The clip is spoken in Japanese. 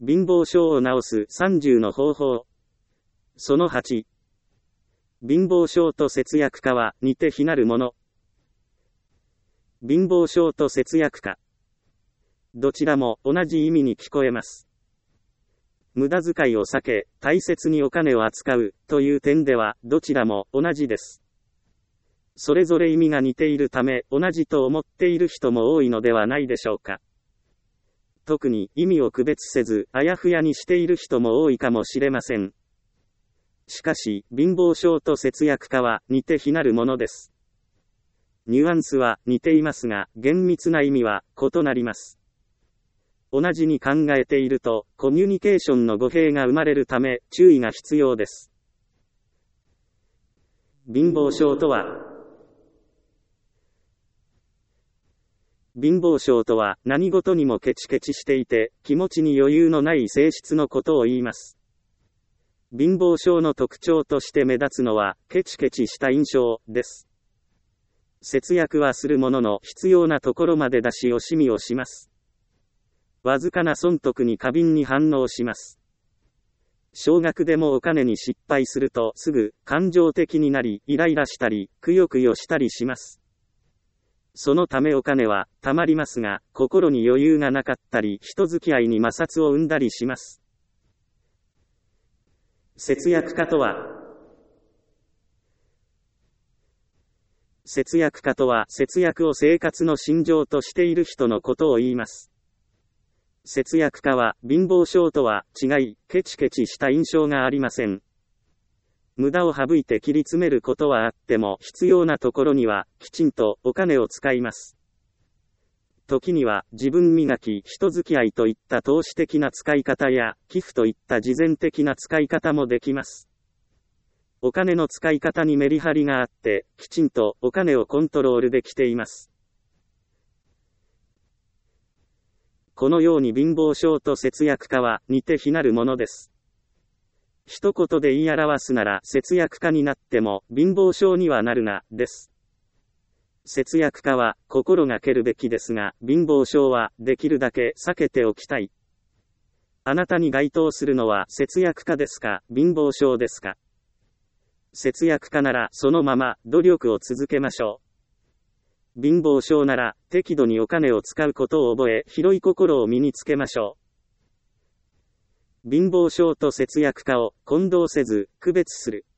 貧乏症を治す30の方法。その8。貧乏症と節約家は似て非なるもの。貧乏症と節約家。どちらも同じ意味に聞こえます。無駄遣いを避け、大切にお金を扱うという点ではどちらも同じです。それぞれ意味が似ているため同じと思っている人も多いのではないでしょうか。特に意味を区別せずあやふやにしている人も多いかもしれません。しかし、貧乏症と節約家は似て非なるものです。ニュアンスは似ていますが、厳密な意味は異なります。同じに考えていると、コミュニケーションの語弊が生まれるため、注意が必要です。貧乏症とは、貧乏症とは何事にもケチケチしていて、気持ちに余裕のない性質のことを言います。貧乏症の特徴として目立つのは、ケチケチした印象です。節約はするものの必要なところまで出し惜しみをします。わずかな損得に過敏に反応します。少額でもお金に失敗するとすぐ感情的になり、イライラしたり、くよくよしたりします。そのためお金は貯まりますが、心に余裕がなかったり、人付き合いに摩擦を生んだりします。節約家とは、節約家とは節約を生活の信条としている人のことを言います。節約家は貧乏症とは違い、ケチケチした印象がありません。無駄を省いて切り詰めることはあっても、必要なところにはきちんとお金を使います。時には自分磨き、人付き合いといった投資的な使い方や寄付といった慈善的な使い方もできます。お金の使い方にメリハリがあって、きちんとお金をコントロールできています。このように貧乏症と節約家は似て非なるものです。一言で言い表すなら節約家になっても貧乏症にはなるな、です。節約家は心がけるべきですが、貧乏症はできるだけ避けておきたい。あなたに該当するのは節約家ですか、貧乏症ですか。節約家ならそのまま努力を続けましょう。貧乏症なら適度にお金を使うことを覚え、広い心を身につけましょう。貧乏症と節約家を混同せず区別する。